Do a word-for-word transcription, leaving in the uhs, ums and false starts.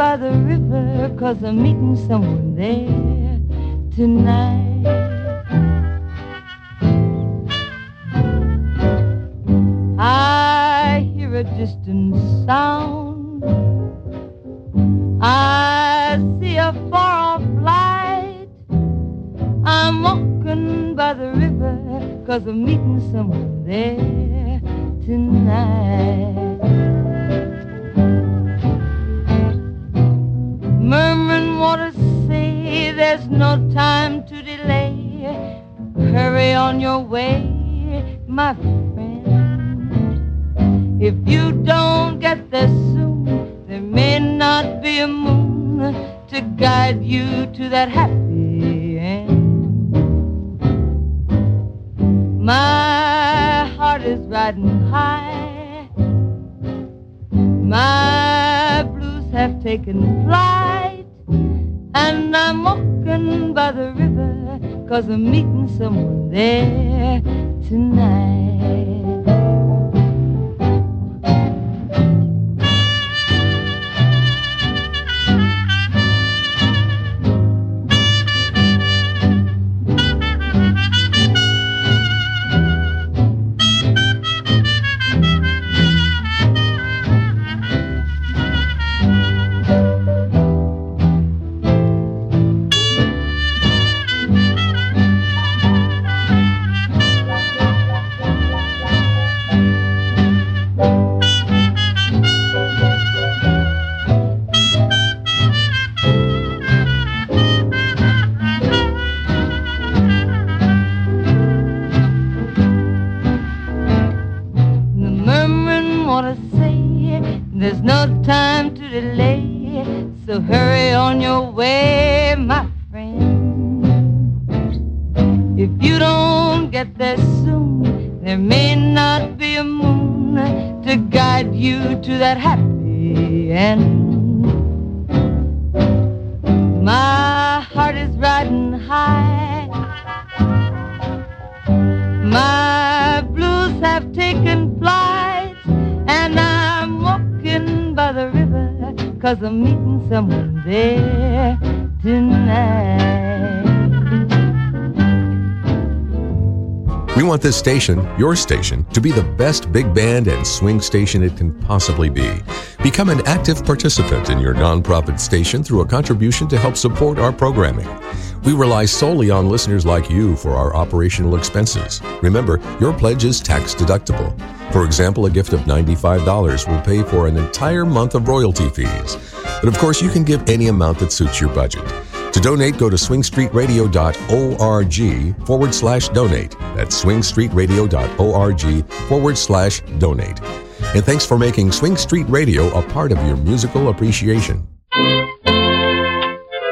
by the river, 'cause I'm meeting someone there tonight. I hear a distant sound, I see a far-off light. I'm walking by the river, 'cause I'm meeting someone there tonight. Murmuring waters say there's no time to delay. Hurry on your way, my friend. If you don't get there soon, there may not be a moon to guide you to that happy end. My heart is riding high, my blues have taken flight, and I'm walking by the river, 'cause I'm meeting someone there tonight. There's no time to delay, so hurry on your way, my friend. If you don't get there soon, there may not be a moon to guide you to that happy end. My heart is riding high, my blues have taken flight, and I'm walking by the river, 'cause I'm meeting someone there tonight. We want this station, your station, to be the best big band and swing station it can possibly be. Become an active participant in your nonprofit station through a contribution to help support our programming. We rely solely on listeners like you for our operational expenses. Remember, your pledge is tax deductible. For example, a gift of ninety-five dollars will pay for an entire month of royalty fees. But of course, you can give any amount that suits your budget. To donate, go to swingstreetradio.org forward slash donate. That's swingstreetradio.org forward slash donate. And thanks for making Swing Street Radio a part of your musical appreciation.